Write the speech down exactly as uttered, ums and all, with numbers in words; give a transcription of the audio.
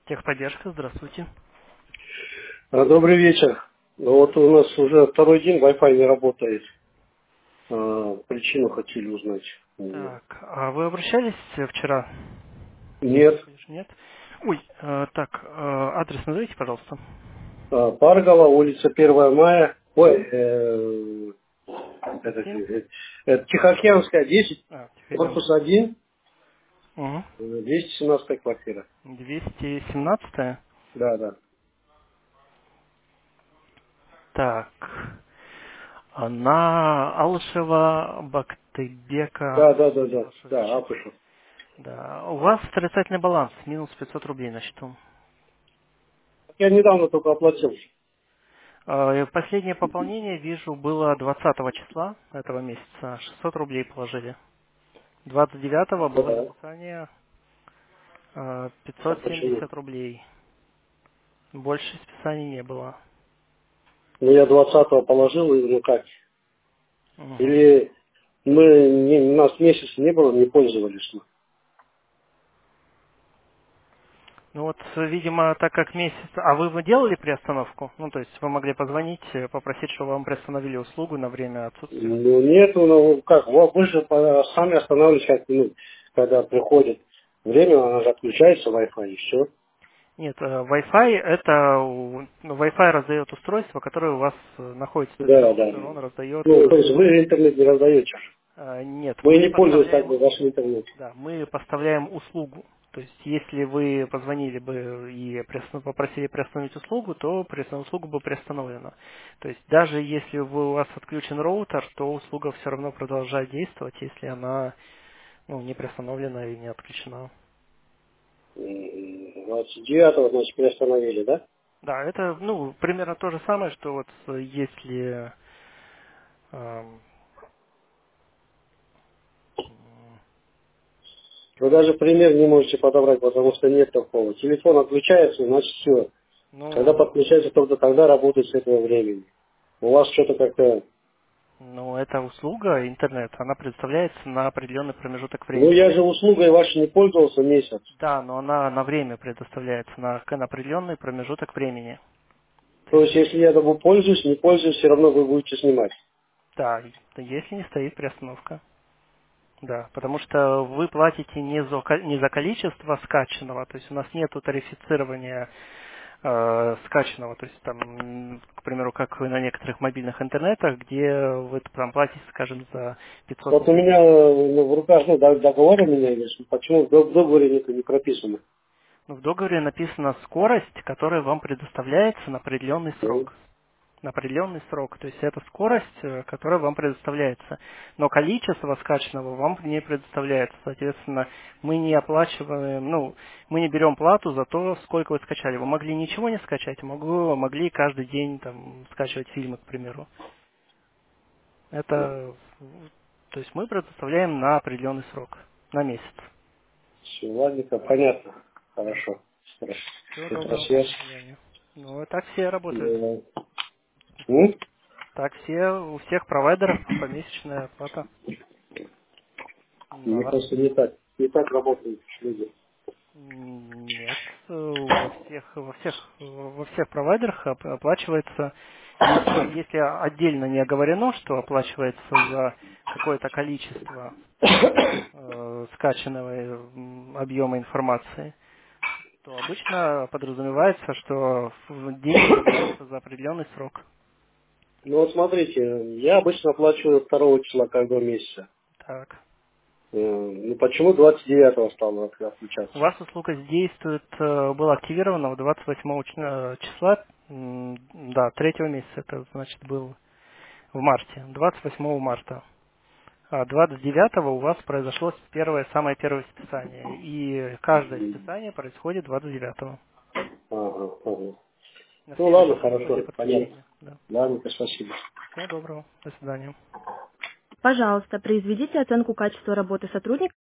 Техподдержка, здравствуйте. А, Добрый вечер. Ну, Вот у нас уже второй день Wi-Fi не работает. А, Причину хотели узнать. М, Так, а вы обращались э, вчера? Нет. Или ж нет? Ой, э, так, э, адрес назовите, пожалуйста. А, Паргова, улица первое мая. Ой, э, это, семь? э, это Тихоокеанская, десять, А, корпус Тихоокеанская. один, Угу. э, двести семнадцатая квартира. двести семнадцать. Да, да. Так, а на Алышева, Бактыбека, Да, да, да, да. Да, Милошевича. Апышев. Да, у вас отрицательный баланс, минус пятьсот рублей на счету. Я недавно только оплатил. Э, Последнее пополнение, вижу, было двадцатого числа этого месяца. шестьсот рублей положили. двадцать девятого было Да. списание э, А пятьсот почему? семьдесят рублей. Больше списаний не было. Ну, я двадцатого положил, и ну как? Мгм. Или мы, не, у нас месяц не было, не пользовались мы. Ну вот, видимо, так как месяц... А вы вы делали приостановку? Ну, то есть вы могли позвонить, э, попросить, чтобы вам приостановили услугу на время отсутствия? Ну, нет, ну, как, вот вы же по- сами останавливаетесь, как, ну, когда приходит время, она же отключается, Wi-Fi, и все. Нет, э, Wi-Fi это... у- ну, Wi-Fi раздает устройство, которое у вас э, находится. То есть Да, да. роутер, он раздает... Ну, то есть вы интернет не раздаете же. э, Нет, Мы мы не пользуемся как поставляем бы вашим услугу. интернетом. Да, мы поставляем услугу. То есть, если вы позвонили бы и приостанов- попросили приостановить услугу, то приостанов- услуга бы приостановлена. То есть, даже если вы, у вас отключен роутер, то услуга все равно продолжает действовать, если она ну, не приостановлена и не отключена. М, двадцать девятого, значит, приостановили, да? Да, это ну, примерно то же самое, что вот э, если эм, м, Вы даже пример не можете подобрать, потому что нет такого. Телефон отключается, значит все. Когда ну, подключается, только тогда работает с этого времени. У вас что-то как-то... ну, эта услуга, интернет, она предоставляется на определенный промежуток Ну, времени. я же услугой вашей не пользовался месяц. Да, но она на время предоставляется, на, на определенный промежуток времени. То То есть, есть, если я тобой пользуюсь, не пользуюсь, все равно вы будете снимать. да, и- если не стоит приостановка. Да, потому что вы платите не за, ко- не за количество скачанного, то есть у нас нет тарифицирования э, скачанного, то есть там, м, к примеру, как вы на некоторых мобильных интернетах, где вы там платите, скажем, за пятьсот Вот у мегабит. меня э, ну, в руках, ну, дог- договор у меня есть, почему в дог- договоре это не прописано? Но в договоре написана скорость, которая вам предоставляется на определенный Ну, срок. На определенный срок. То есть это скорость, э, которая вам предоставляется. Но количество скачанного вам не предоставляется. Соответственно, мы не оплачиваем, ну, мы не берем плату за то, сколько вы скачали. Вы могли ничего не скачать, могу, могли каждый день там, скачивать фильмы, к примеру. Это, то есть мы предоставляем на определенный срок, на месяц. все, ладненько, понятно. Да. Хорошо. Хорошо. Всего Это доброго. До связь. свидания. Ну, так все работают. Э, м? Так все, у всех провайдеров помесячная оплата. Мне На кажется, не так. Не так работают люди. Нет, э, во всех, во всех, во всех провайдерах оп- оплачивается, если, если отдельно не оговорено, что оплачивается за какое-то количество э, скачанного э, м, объема информации, то обычно подразумевается, что в- деньги выдаются за определенный срок. Ну вот смотрите, я обычно оплачиваю второго числа каждого месяца. Так. Э, Ну почему двадцать девятого стало от- У отключаться? вас услуга действует, э, была активирована в двадцать восьмого ч- э, числа, м, да, третьего месяца, это значит был в марте, двадцать восьмого марта. А двадцать девятого у вас произошло первое, самое первое списание. И каждое М, списание происходит двадцать девятого. Ага, ага. На Ну ладно, следующий день после хорошо, понятно. подключения. Да. Ладненько, спасибо. Всего доброго. До свидания. Пожалуйста, произведите оценку качества работы сотрудника.